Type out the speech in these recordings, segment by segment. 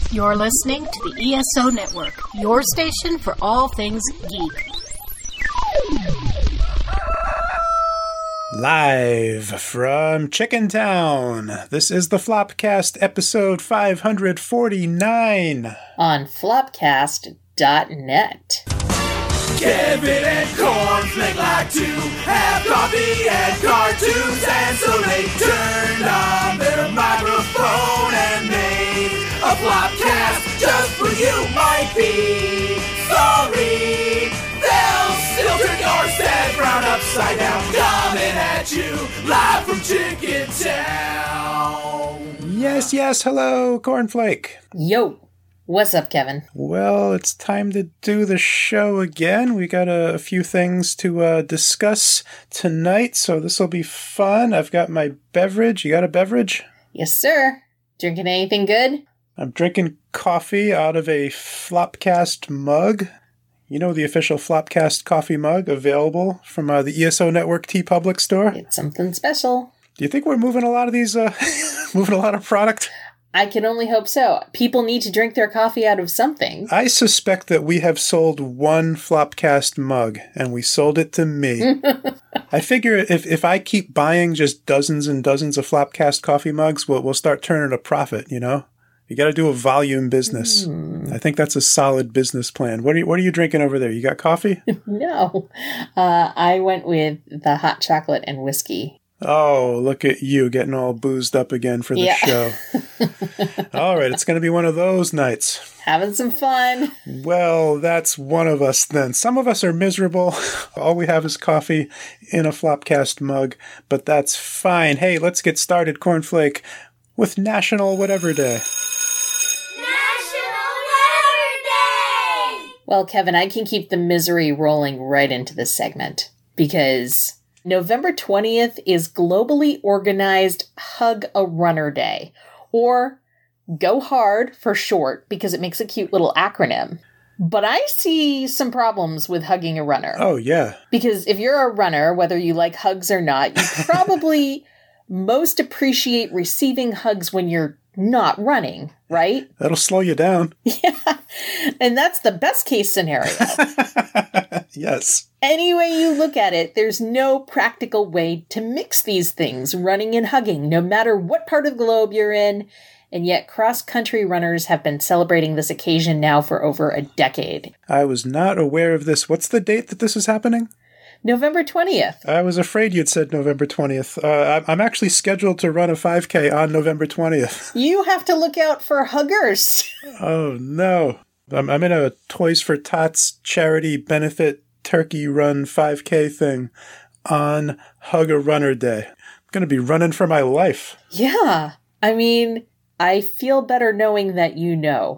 You're listening to the ESO Network, your station for all things geek. Live from Chicken Town, this is the Flopcast episode 549. On flopcast.net. Kevin and Cornflake like to have coffee and cartoons, and so they turned on their microphone and made a Flopcast just for you. Might be sorry, they'll still turn your sad brown upside down, coming at you live from Chicken Town. Yes, hello, Cornflake. Yo. What's up, Kevin? Well, it's time to do the show again. We got a few things to discuss tonight, so this will be fun. I've got my beverage. You got a beverage? Yes, sir. Drinking anything good? I'm drinking coffee out of a Flopcast mug. You know, the official Flopcast coffee mug available from the ESO Network TeePublic store. It's something special. Do you think we're moving a lot of these, moving a lot of product? I can only hope so. People need to drink their coffee out of something. I suspect that we have sold one Flopcast mug, and we sold it to me. I figure if I keep buying just dozens and dozens of Flopcast coffee mugs, we'll start turning a profit, you know? You got to do a volume business. I think that's a solid business plan. What are you drinking over there? You got coffee? No. I went with the hot chocolate and whiskey. Oh, look at you getting all boozed up again for the show. All right, it's going to be one of those nights. Having some fun. Well, that's one of us then. Some of us are miserable. All we have is coffee in a Flopcast mug, but that's fine. Hey, let's get started, Cornflake, with National Whatever Day. Well, Kevin, I can keep the misery rolling right into this segment because November 20th is globally organized Hug a Runner Day, or Go Hard for short because it makes a cute little acronym. But I see some problems with hugging a runner. Oh, yeah. Because if you're a runner, whether you like hugs or not, you probably most appreciate receiving hugs when you're not running, right? That'll slow you down. Yeah. And that's the best case scenario. Yes. Any way you look at it, there's no practical way to mix these things, running and hugging, no matter what part of the globe you're in. And yet cross-country runners have been celebrating this occasion now for over a decade. I was not aware of this. What's the date that this is happening? November 20th. I was afraid you'd said November 20th. I'm actually scheduled to run a 5K on November 20th. You have to look out for huggers. Oh, no. I'm in a Toys for Tots charity benefit turkey run 5K thing on Hug a Runner Day. I'm going to be running for my life. Yeah. I mean, I feel better knowing that you know.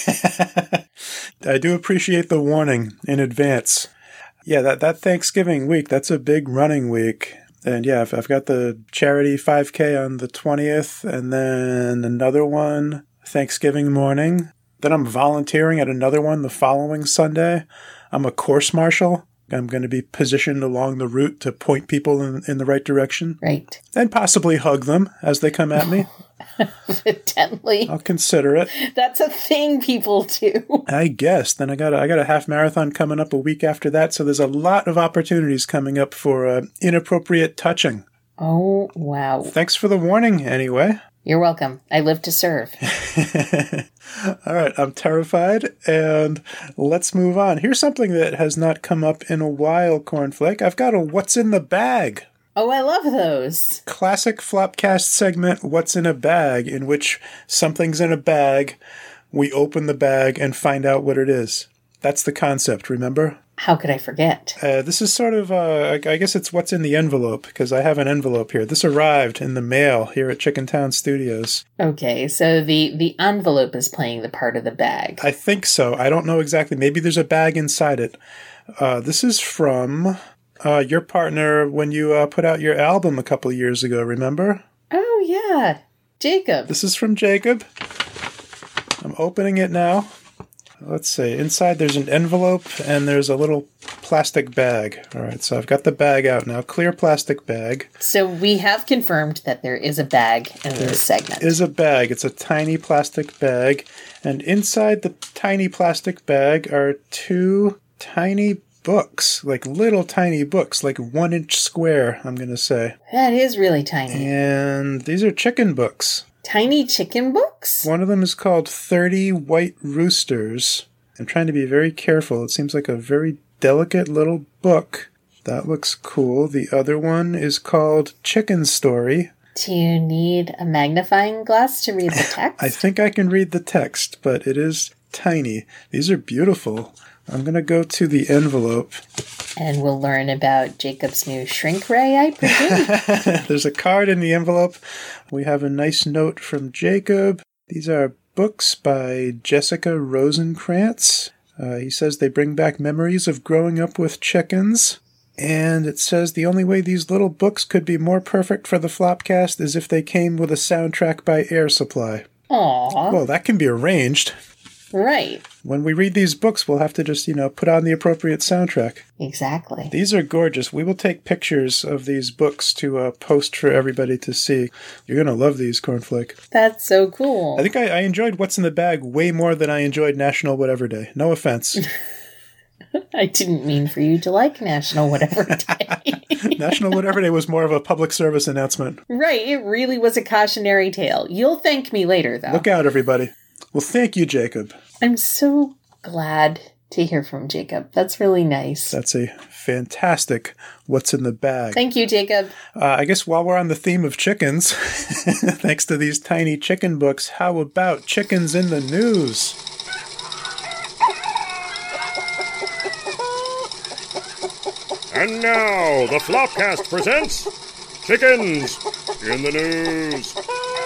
I do appreciate the warning in advance. Yeah, that Thanksgiving week, that's a big running week. And yeah, I've got the charity 5K on the 20th, and then another one Thanksgiving morning. Then I'm volunteering at another one the following Sunday. I'm a course marshal. I'm going to be positioned along the route to point people in the right direction. Right. And possibly hug them as they come at me. Evidently. I'll consider it. That's a thing people do. I guess. Then I got a half marathon coming up a week after that, so there's a lot of opportunities coming up for inappropriate touching. Oh, wow. Thanks for the warning, anyway. You're welcome. I live to serve. All right, I'm terrified, and let's move on. Here's something that has not come up in a while, Cornflake. I've got a What's in the Bag. Oh, I love those. Classic Flopcast segment, What's in a Bag, in which something's in a bag, we open the bag and find out what it is. That's the concept, remember? How could I forget? This is sort of, I guess it's what's in the envelope, because I have an envelope here. This arrived in the mail here at Chicken Town Studios. Okay, so the envelope is playing the part of the bag. I think so. I don't know exactly. Maybe there's a bag inside it. This is from your partner when you put out your album a couple of years ago, remember? Oh, yeah. Jacob. This is from Jacob. I'm opening it now. Let's see. Inside there's an envelope and there's a little plastic bag. All right, so I've got the bag out now. Clear plastic bag. So we have confirmed that there is a bag in this segment. Is a bag. It's a tiny plastic bag. And inside the tiny plastic bag are 2 tiny books, like little tiny books, like 1-inch square, I'm going to say. That is really tiny. And these are chicken books. Tiny chicken books? One of them is called 30 White Roosters. I'm trying to be very careful. It seems like a very delicate little book. That looks cool. The other one is called Chicken Story. Do you need a magnifying glass to read the text? I think I can read the text, but it is tiny. These are beautiful. I'm going to go to the envelope. And we'll learn about Jacob's new shrink ray, I presume. There's a card in the envelope. We have a nice note from Jacob. These are books by Jessica Rosenkrantz. He says they bring back memories of growing up with chickens. And it says the only way these little books could be more perfect for the Flopcast is if they came with a soundtrack by Air Supply. Aww. Well, that can be arranged. Right. When we read these books, we'll have to just, put on the appropriate soundtrack. Exactly. These are gorgeous. We will take pictures of these books to post for everybody to see. You're going to love these, Cornflake. That's so cool. I think I enjoyed What's in the Bag way more than I enjoyed National Whatever Day. No offense. I didn't mean for you to like National Whatever Day. National Whatever Day was more of a public service announcement. Right. It really was a cautionary tale. You'll thank me later, though. Look out, everybody. Well, thank you, Jacob. I'm so glad to hear from Jacob. That's really nice. That's a fantastic What's in the Bag. Thank you, Jacob. I guess while we're on the theme of chickens, thanks to these tiny chicken books, how about chickens in the news? And now, the Flopcast presents Chickens in the News.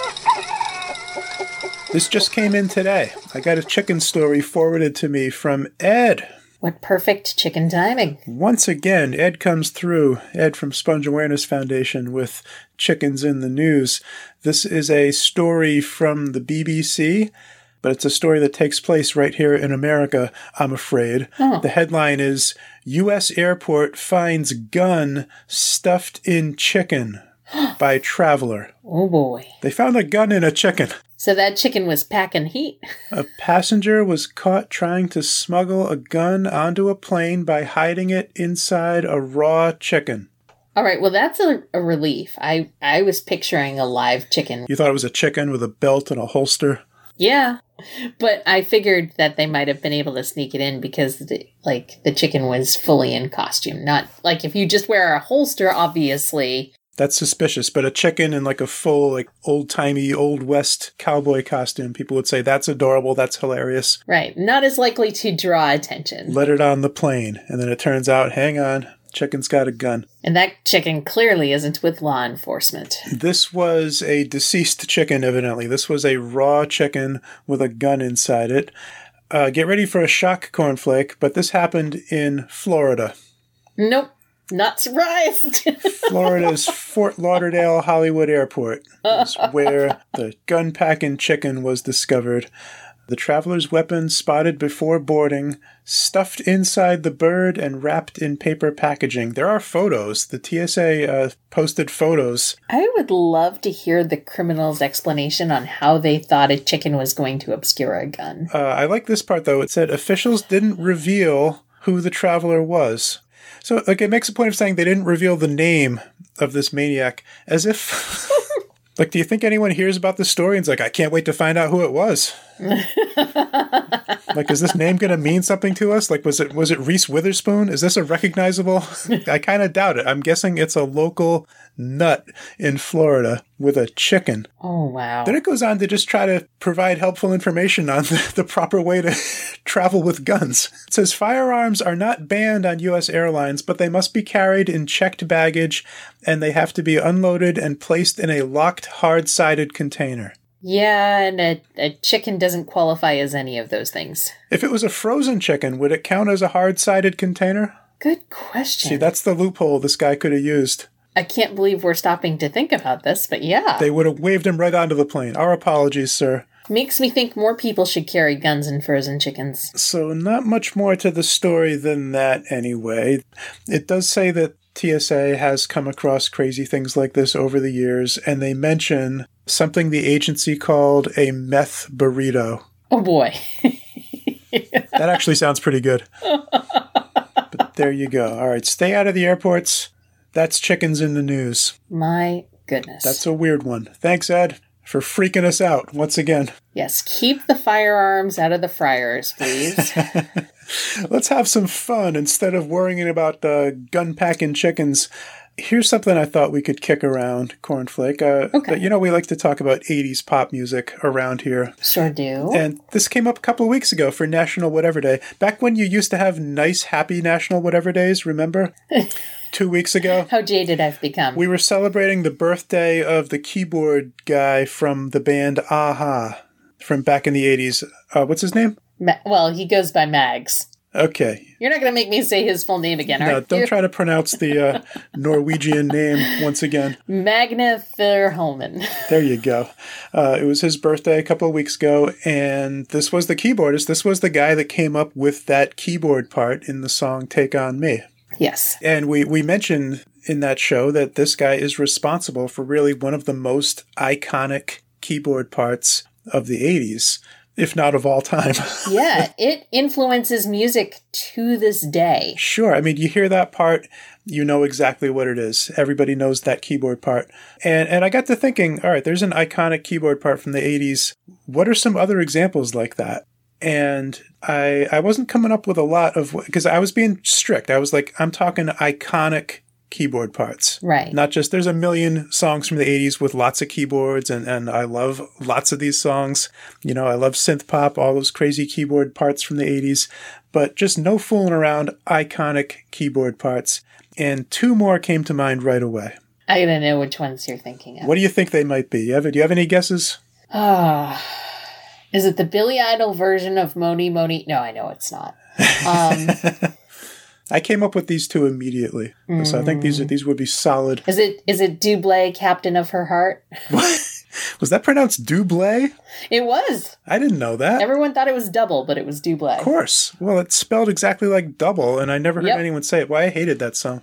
This just came in today. I got a chicken story forwarded to me from Ed. What perfect chicken timing. Once again, Ed comes through. Ed from Sponge Awareness Foundation with Chickens in the News. This is a story from the BBC, but it's a story that takes place right here in America, I'm afraid. Oh. The headline is, U.S. Airport Finds Gun Stuffed in Chicken by Traveler. Oh, boy. They found a gun in a chicken. So that chicken was packing heat. A passenger was caught trying to smuggle a gun onto a plane by hiding it inside a raw chicken. All right, well, that's a relief. I was picturing a live chicken. You thought it was a chicken with a belt and a holster? Yeah, but I figured that they might have been able to sneak it in because, the chicken was fully in costume. Not, like, if you just wear a holster, obviously. That's suspicious, but a chicken in, a full, old-timey, Old West cowboy costume, people would say, that's adorable, that's hilarious. Right, not as likely to draw attention. Let it on the plane, and then it turns out, hang on, chicken's got a gun. And that chicken clearly isn't with law enforcement. This was a deceased chicken, evidently. This was a raw chicken with a gun inside it. Get ready for a shock, Cornflake, but this happened in Florida. Nope, not surprised. Florida's Fort Lauderdale Hollywood Airport is where the gun-packing chicken was discovered. The traveler's weapon spotted before boarding, stuffed inside the bird and wrapped in paper packaging. There are photos. The TSA posted photos. I would love to hear the criminal's explanation on how they thought a chicken was going to obscure a gun. I like this part, though. It said officials didn't reveal who the traveler was. So, it makes a point of saying they didn't reveal the name of this maniac, as if... do you think anyone hears about this story and is like, I can't wait to find out who it was? Is this name going to mean something to us? Was it Reese Witherspoon? Is this a recognizable? I kind of doubt it. I'm guessing it's a local nut in Florida with a chicken. Oh, wow. Then it goes on to just try to provide helpful information on the proper way to travel with guns. It says firearms are not banned on U.S. airlines, but they must be carried in checked baggage, and they have to be unloaded and placed in a locked, hard-sided container. Yeah, and a chicken doesn't qualify as any of those things. If it was a frozen chicken, would it count as a hard-sided container? Good question. See, that's the loophole this guy could have used. I can't believe we're stopping to think about this, but yeah. They would have waved him right onto the plane. Our apologies, sir. Makes me think more people should carry guns and frozen chickens. So not much more to the story than that anyway. It does say that TSA has come across crazy things like this over the years, and they mention something the agency called a meth burrito. Oh boy. That actually sounds pretty good. But there you go. All right, stay out of the airports. That's chickens in the news. My goodness. That's a weird one. Thanks, Ed, for freaking us out once again. Yes, keep the firearms out of the fryers, please. Let's have some fun instead of worrying about gun-packing chickens. Here's something I thought we could kick around, Cornflake. Okay. You know, we like to talk about 80s pop music around here. Sure do. And this came up a couple of weeks ago for National Whatever Day. Back when you used to have nice, happy National Whatever Days, remember? 2 weeks ago. How jaded I've become. We were celebrating the birthday of the keyboard guy from the band Aha from back in the 80s. What's his name? Well, he goes by Mags. Okay. You're not going to make me say his full name again, are you? No, don't try to pronounce the Norwegian name once again. Magne Thurholmen. There you go. It was his birthday a couple of weeks ago, and this was the keyboardist. This was the guy that came up with that keyboard part in the song Take On Me. Yes. And we mentioned in that show that this guy is responsible for really one of the most iconic keyboard parts of the 80s, if not of all time. Yeah, it influences music to this day. Sure. I mean, you hear that part, you know exactly what it is. Everybody knows that keyboard part. And I got to thinking, all right, there's an iconic keyboard part from the 80s. What are some other examples like that? And I wasn't coming up with a lot of, because I was being strict. I was like, I'm talking iconic keyboard parts. Right. Not just, there's a million songs from the 80s with lots of keyboards, and I love lots of these songs. You know, I love synth pop, all those crazy keyboard parts from the 80s, but just no fooling around, iconic keyboard parts. And two more came to mind right away. I gotta know which ones you're thinking of. What do you think they might be? Do you have any guesses? Is it the Billy Idol version of Moni Moni? No, I know it's not. I came up with these two immediately, so I think these would be solid. Is it Doublé, Captain of Her Heart? What? Was that pronounced Doublé? It was. I didn't know that. Everyone thought it was double, but it was Doublé. Of course. Well, it's spelled exactly like double, and I never heard anyone say it. Why, I hated that song.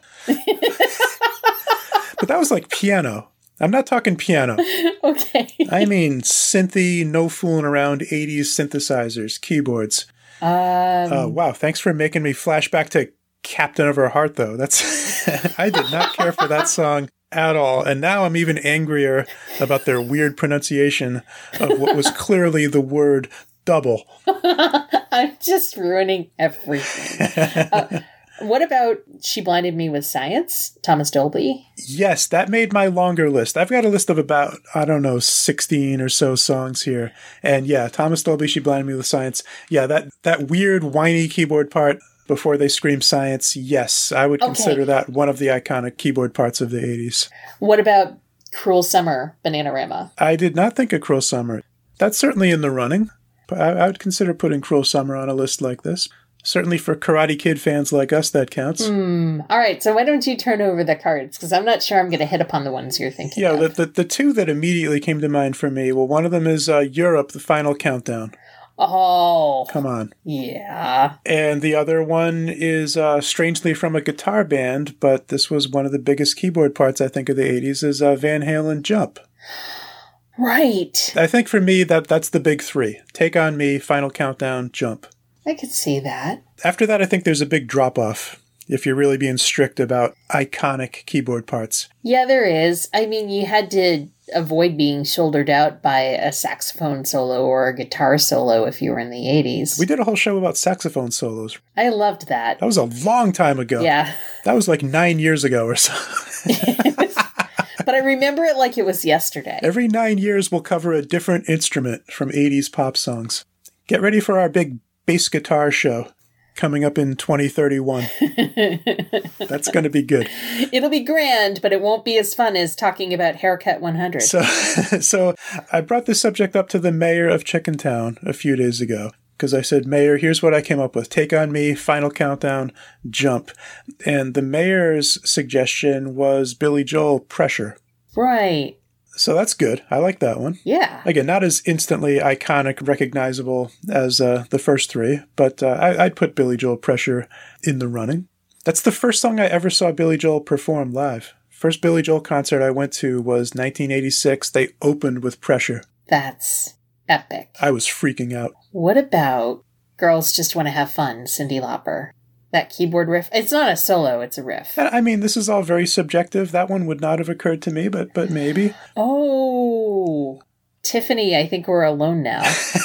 But that was like piano. I'm not talking piano. Okay. I mean synthy, no fooling around 80s synthesizers, keyboards. Oh, wow. Thanks for making me flash back to Captain of Her Heart, though. That's I did not care for that song at all. And now I'm even angrier about their weird pronunciation of what was clearly the word double. I'm just ruining everything. What about She Blinded Me with Science, Thomas Dolby? Yes, that made my longer list. I've got a list of about, 16 or so songs here. And yeah, Thomas Dolby, She Blinded Me with Science. Yeah, that weird, whiny keyboard part before they scream science. Yes, I would consider that one of the iconic keyboard parts of the 80s. What about Cruel Summer, Bananarama? I did not think of Cruel Summer. That's certainly in the running. But I would consider putting Cruel Summer on a list like this. Certainly for Karate Kid fans like us, that counts. All right, so why don't you turn over the cards? Because I'm not sure I'm going to hit upon the ones you're thinking of. Yeah, the two that immediately came to mind for me, well, one of them is Europe, The Final Countdown. Oh. Come on. Yeah. And the other one is strangely from a guitar band, but this was one of the biggest keyboard parts, I think, of the 80s, is Van Halen Jump. Right. I think for me, that's the big three. Take On Me, Final Countdown, Jump. I could see that. After that, I think there's a big drop-off, if you're really being strict about iconic keyboard parts. Yeah, there is. I mean, you had to avoid being shouldered out by a saxophone solo or a guitar solo if you were in the 80s. We did a whole show about saxophone solos. I loved that. That was a long time ago. Yeah. That was like 9 years ago or so. But I remember it like it was yesterday. Every 9 years, we'll cover a different instrument from 80s pop songs. Get ready for our big bass guitar show coming up in 2031. That's going to be good. It'll be grand, but it won't be as fun as talking about Haircut 100. So I brought this subject up to the mayor of Chickentown a few days ago because I said, Mayor, here's what I came up with. Take On Me, Final Countdown, Jump. And the mayor's suggestion was Billy Joel, Pressure. Right. So that's good. I like that one. Yeah. Again, not as instantly iconic, recognizable as the first three, but I'd put Billy Joel Pressure in the running. That's the first song I ever saw Billy Joel perform live. First Billy Joel concert I went to was 1986. They opened with Pressure. That's epic. I was freaking out. What about Girls Just Want to Have Fun, Cyndi Lauper? That keyboard riff. It's not a solo, it's a riff. I mean, this is all very subjective. That one would not have occurred to me, but maybe. Oh, Tiffany, I think we're alone now.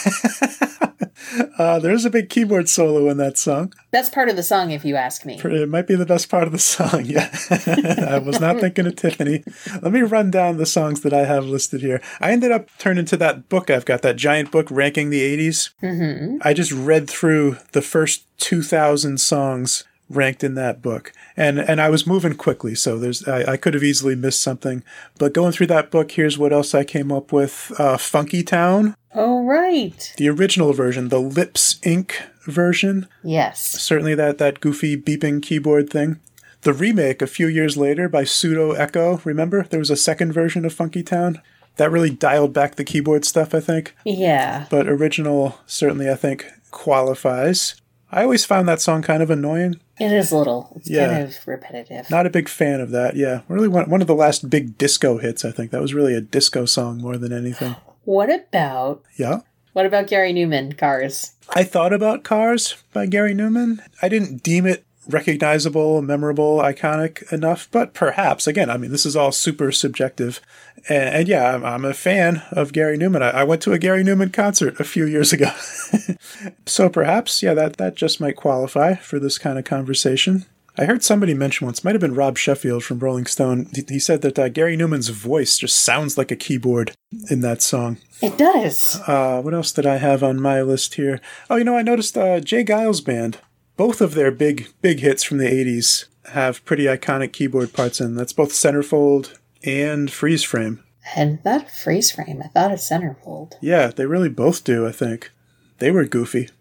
There's a big keyboard solo in that song. Best part of the song, if you ask me. It might be the best part of the song, yeah. I was not thinking of Tiffany. Let me run down the songs that I have listed here. I ended up turning to that book I've got, that giant book ranking the 80s. Mm-hmm. I just read through the first 2,000 songs ranked in that book. And I was moving quickly, so I could have easily missed something. But going through that book, here's what else I came up with. Funky Town. Oh, right. The original version, the Lips Inc. version. Yes. Certainly that goofy beeping keyboard thing. The remake a few years later by Pseudo Echo. Remember? There was a second version of Funky Town. That really dialed back the keyboard stuff, I think. Yeah. But original, certainly, I think, qualifies. I always found that song kind of annoying. It is a little. It's Yeah. kind of repetitive. Not a big fan of that, yeah. Really one of the last big disco hits, I think. That was really a disco song more than anything. What about Gary Newman, Cars? I thought about Cars by Gary Newman. I didn't deem it recognizable, memorable, iconic enough, but perhaps. Again, I mean, this is all super subjective. And yeah, I'm a fan of Gary Newman. I went to a Gary Newman concert a few years ago. So perhaps, yeah, that just might qualify for this kind of conversation. I heard somebody mention once, might have been Rob Sheffield from Rolling Stone, he said that Gary Newman's voice just sounds like a keyboard in that song. It does. What else did I have on my list here? Oh, I noticed Jay Giles Band. Both of their big hits from the 80s have pretty iconic keyboard parts in. That's both Centerfold and Freeze Frame. And that freeze frame, I thought a centerfold. Yeah, they really both do, I think. They were goofy.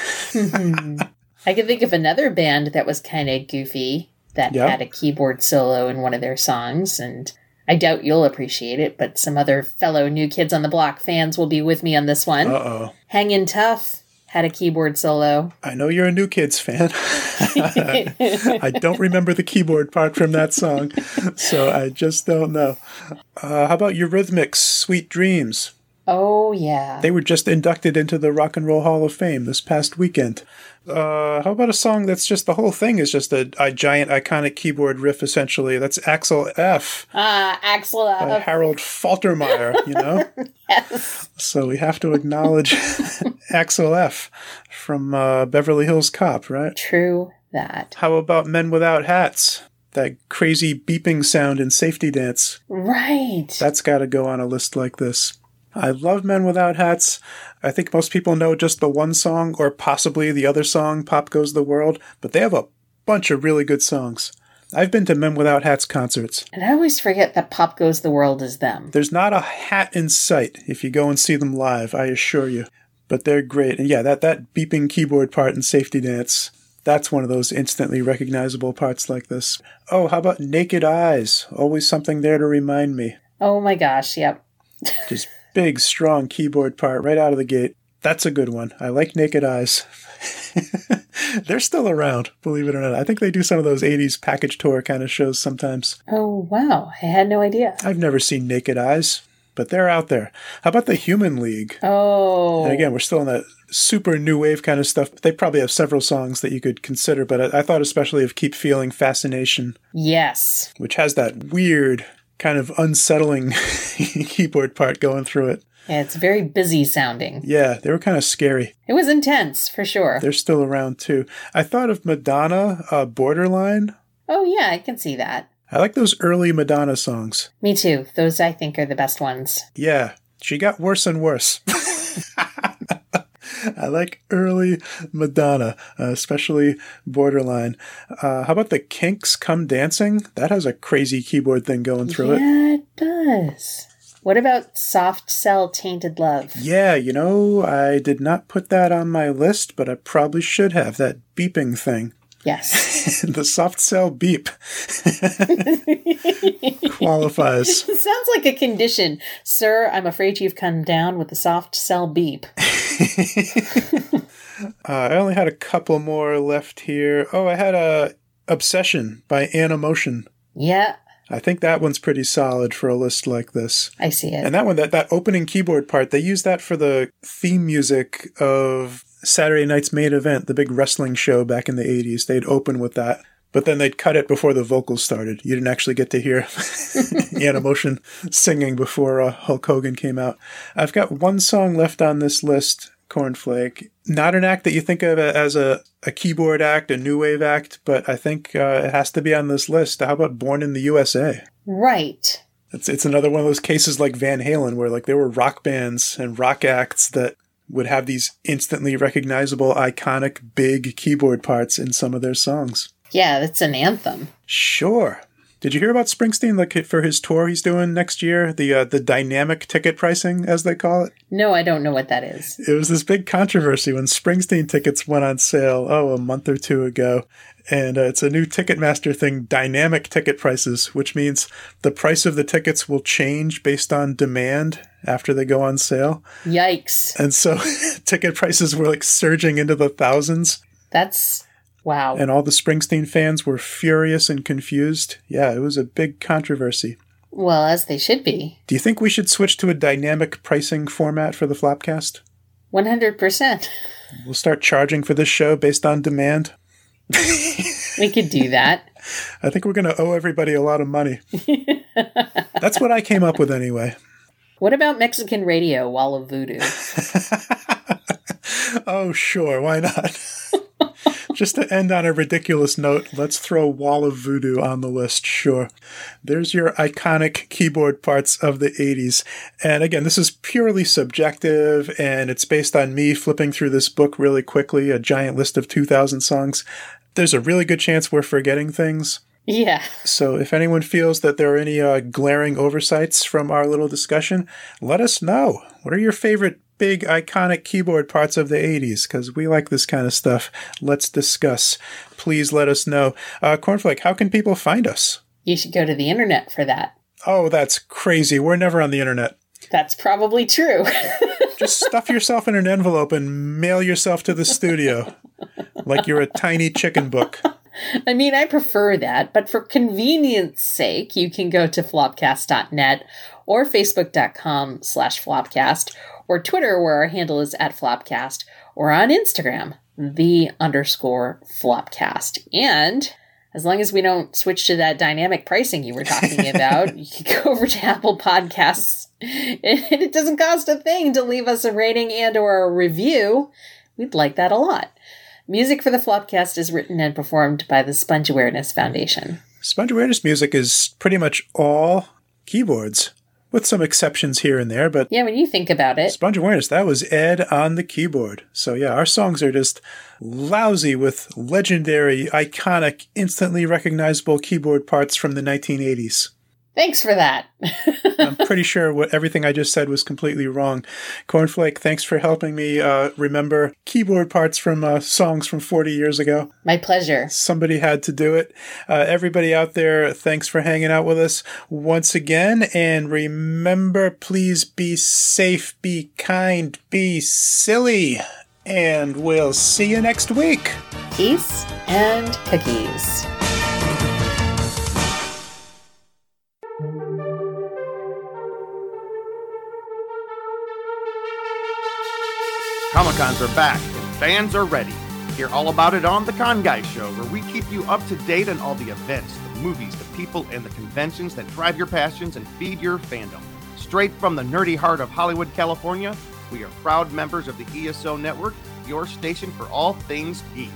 I can think of another band that was kind of goofy that had a keyboard solo in one of their songs, and I doubt you'll appreciate it, but some other fellow New Kids on the Block fans will be with me on this one. Uh-oh. Hangin' Tough had a keyboard solo. I know you're a New Kids fan. I don't remember the keyboard part from that song, so I just don't know. How about Eurythmics' Sweet Dreams? Oh, yeah. They were just inducted into the Rock and Roll Hall of Fame this past weekend. How about a song that's just, the whole thing is just a giant iconic keyboard riff, essentially? That's Axel F. Axel F. By Harold Faltermeyer, Yes. So we have to acknowledge Axel F. from Beverly Hills Cop, right? True that. How about Men Without Hats? That crazy beeping sound in Safety Dance. Right. That's got to go on a list like this. I love Men Without Hats. I think most people know just the one song, or possibly the other song, Pop Goes the World, but they have a bunch of really good songs. I've been to Men Without Hats concerts. And I always forget that Pop Goes the World is them. There's not a hat in sight if you go and see them live, I assure you. But they're great. And yeah, that beeping keyboard part in Safety Dance, that's one of those instantly recognizable parts like this. Oh, how about Naked Eyes? Always something there to remind me. Oh my gosh, yep. Just big, strong keyboard part right out of the gate. That's a good one. I like Naked Eyes. They're still around, believe it or not. I think they do some of those 80s package tour kind of shows sometimes. Oh, wow. I had no idea. I've never seen Naked Eyes, but they're out there. How about the Human League? Oh. And again, we're still in that super new wave kind of stuff. They probably have several songs that you could consider, but I thought especially of Keep Feeling Fascination. Yes. Which has that weird, kind of unsettling keyboard part going through it. Yeah, it's very busy sounding. Yeah, they were kind of scary. It was intense, for sure. They're still around, too. I thought of Madonna, Borderline. Oh, yeah, I can see that. I like those early Madonna songs. Me too. Those, I think, are the best ones. Yeah, she got worse and worse. I like early Madonna, especially Borderline. How about the Kinks' Come Dancing? That has a crazy keyboard thing going through it. Yeah, it does. What about Soft Cell Tainted Love? Yeah, I did not put that on my list, but I probably should have. That beeping thing. Yes. The soft cell beep qualifies. It sounds like a condition. Sir, I'm afraid you've come down with the soft cell beep. I only had a couple more left here. Oh, I had Obsession by Animotion. Yeah. I think that one's pretty solid for a list like this. I see it. And that one, that opening keyboard part, they used that for the theme music of Saturday Night's Main Event, the big wrestling show back in the 80s. They'd open with that, but then they'd cut it before the vocals started. You didn't actually get to hear Animotion singing before Hulk Hogan came out. I've got one song left on this list, Cornflake. Not an act that you think of as a keyboard act, a new wave act, but I think it has to be on this list. How about Born in the USA? Right. It's another one of those cases like Van Halen where like there were rock bands and rock acts that would have these instantly recognizable, iconic, big keyboard parts in some of their songs. Yeah, that's an anthem. Sure. Did you hear about Springsteen, like for his tour he's doing next year? The dynamic ticket pricing, as they call it? No, I don't know what that is. It was this big controversy when Springsteen tickets went on sale, a month or two ago. And it's a new Ticketmaster thing, dynamic ticket prices, which means the price of the tickets will change based on demand after they go on sale. Yikes. And so ticket prices were like surging into the thousands. That's... wow. And all the Springsteen fans were furious and confused. Yeah, it was a big controversy. Well, as they should be. Do you think we should switch to a dynamic pricing format for the Flopcast? 100%. We'll start charging for this show based on demand. We could do that. I think we're going to owe everybody a lot of money. That's what I came up with anyway. What about Mexican radio, Wall of Voodoo? Oh, sure. Why not? Just to end on a ridiculous note, let's throw Wall of Voodoo on the list, sure. There's your iconic keyboard parts of the 80s. And again, this is purely subjective, and it's based on me flipping through this book really quickly, a giant list of 2,000 songs. There's a really good chance we're forgetting things. Yeah. So if anyone feels that there are any glaring oversights from our little discussion, let us know. What are your favorite big iconic keyboard parts of the 80s? Because we like this kind of stuff. Let's discuss. Please let us know. Cornflake, how can people find us? You should go to the internet for that. Oh, that's crazy. We're never on the internet. That's probably true. Just stuff yourself in an envelope and mail yourself to the studio like you're a tiny chicken book. I mean, I prefer that, but for convenience sake, you can go to flopcast.net or facebook.com/flopcast or Twitter, where our handle is @flopcast, or on Instagram, _flopcast. And as long as we don't switch to that dynamic pricing you were talking about, you can go over to Apple Podcasts. And it doesn't cost a thing to leave us a rating and or a review. We'd like that a lot. Music for the Flopcast is written and performed by the Sponge Awareness Foundation. Sponge Awareness music is pretty much all keyboards, with some exceptions here and there, but yeah, when you think about it. Sponge Awareness, that was Ed on the keyboard. So yeah, our songs are just lousy with legendary, iconic, instantly recognizable keyboard parts from the 1980s. Thanks for that. I'm pretty sure everything I just said was completely wrong. Cornflake, thanks for helping me remember keyboard parts from songs from 40 years ago. My pleasure. Somebody had to do it. Everybody out there, thanks for hanging out with us once again. And remember, please be safe, be kind, be silly. And we'll see you next week. Peace and cookies. Comic-Cons are back, and fans are ready. Hear all about it on The Con Guy Show, where we keep you up to date on all the events, the movies, the people, and the conventions that drive your passions and feed your fandom. Straight from the nerdy heart of Hollywood, California, we are proud members of the ESO Network, your station for all things geek.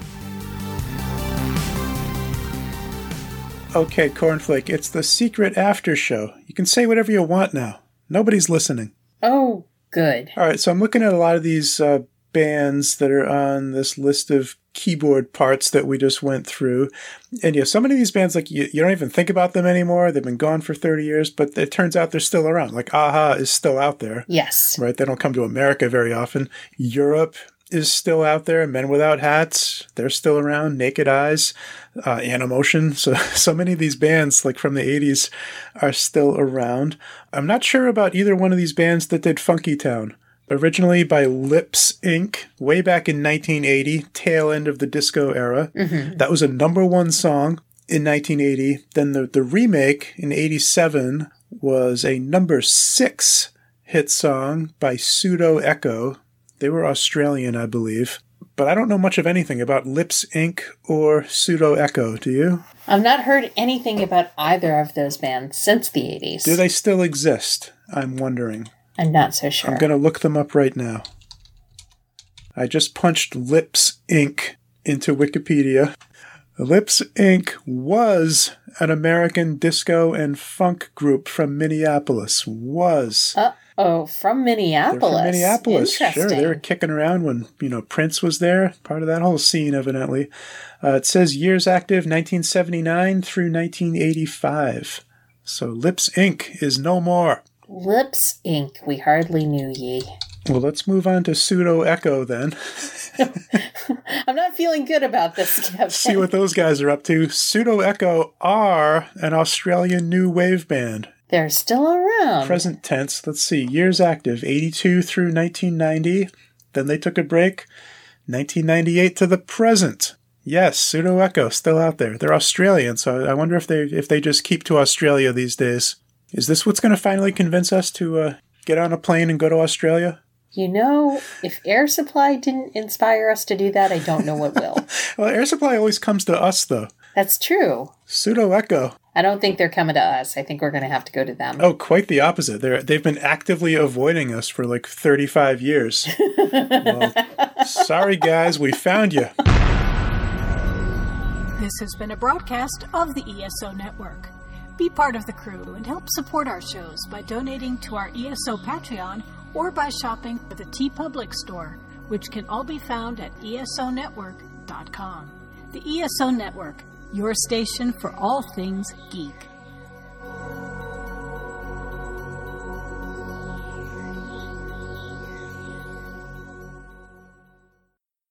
Okay, Cornflake, it's the secret after show. You can say whatever you want now. Nobody's listening. Oh, good. All right, so I'm looking at a lot of these bands that are on this list of keyboard parts that we just went through. And yeah, so many of these bands, like you don't even think about them anymore. They've been gone for 30 years, but it turns out they're still around. Like a-ha is still out there. Yes. Right? They don't come to America very often. Europe, is still out there. Men Without Hats, they're still around. Naked Eyes, Animotion. So many of these bands, like from the 80s, are still around. I'm not sure about either one of these bands that did Funky Town. Originally by Lips Inc., way back in 1980, tail end of the disco era. Mm-hmm. That was a #1 song in 1980. Then the remake in 87 was a #6 hit song by Pseudo Echo. They were Australian, I believe. But I don't know much of anything about Lips Inc. or Pseudo Echo. Do you? I've not heard anything about either of those bands since the 80s. Do they still exist? I'm wondering. I'm not so sure. I'm going to look them up right now. I just punched Lips Inc. into Wikipedia. Lips Inc. was an American disco and funk group from Minneapolis. From Minneapolis. They're from Minneapolis. Interesting. Sure, they were kicking around when, Prince was there. Part of that whole scene, evidently. It says years active, 1979 through 1985. So Lips Inc. is no more. Lips Inc. We hardly knew ye. Well, let's move on to Pseudo Echo then. I'm not feeling good about this, Kevin. See what those guys are up to. Pseudo Echo are an Australian new wave band. They're still around. Present tense. Let's see. Years active, 82 through 1990. Then they took a break. 1998 to the present. Yes, Pseudo Echo, still out there. They're Australian, so I wonder if they just keep to Australia these days. Is this what's going to finally convince us to get on a plane and go to Australia? If Air Supply didn't inspire us to do that, I don't know what will. Well, Air Supply always comes to us, though. That's true. Pseudo Echo. I don't think they're coming to us. I think we're going to have to go to them. Oh, quite the opposite. They've been actively avoiding us for like 35 years. Well, sorry, guys, we found you. This has been a broadcast of the ESO Network. Be part of the crew and help support our shows by donating to our ESO Patreon or by shopping at the TeePublic store, which can all be found at esonetwork.com. The ESO Network, your station for all things geek.